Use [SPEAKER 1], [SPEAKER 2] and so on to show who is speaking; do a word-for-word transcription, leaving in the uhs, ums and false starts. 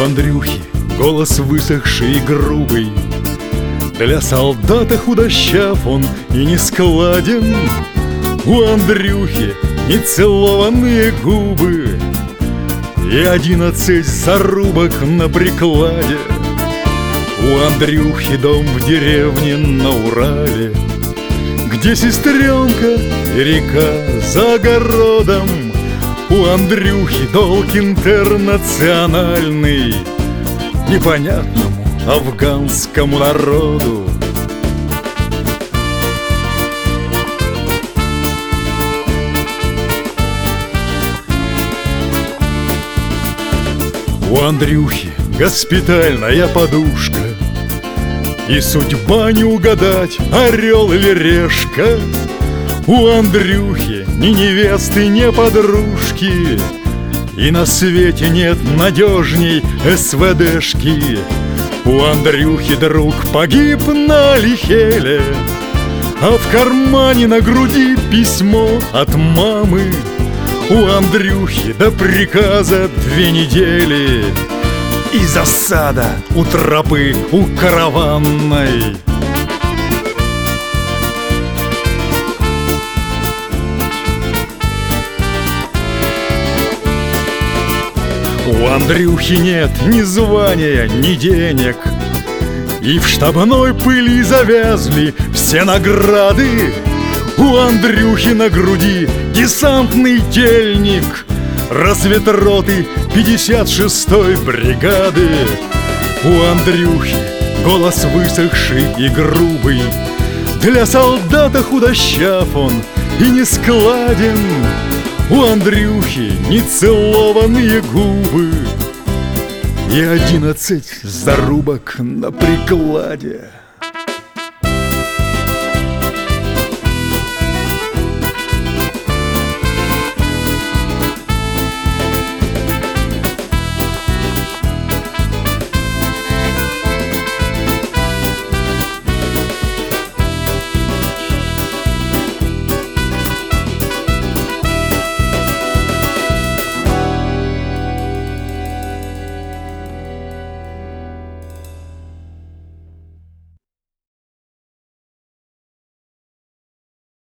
[SPEAKER 1] Андрюхи голос высохший и грубый, для солдата худощав он и не складен. У Андрюхи нецелованные губы и одиннадцать зарубок на прикладе. У Андрюхи дом в деревне на Урале, где сестренка и река за огородом. У Андрюхи долг интернациональный непонятному афганскому народу. У Андрюхи госпитальная подушка, и судьба не угадать, орел или решка. У Андрюхи ни невесты, ни подружки, и на свете нет надежней СВДшки. У Андрюхи друг погиб на Лихеле, а в кармане на груди письмо от мамы. У Андрюхи до приказа две недели и засада у тропы у караванной. У Андрюхи нет ни звания, ни денег, и в штабной пыли завязли все награды. У Андрюхи на груди десантный тельник разведроты пятьдесят шестой бригады. У Андрюхи голос высохший и грубый, для солдата худощав он и не складен. У Андрюхи нецелованные губы и одиннадцать зарубок на прикладе.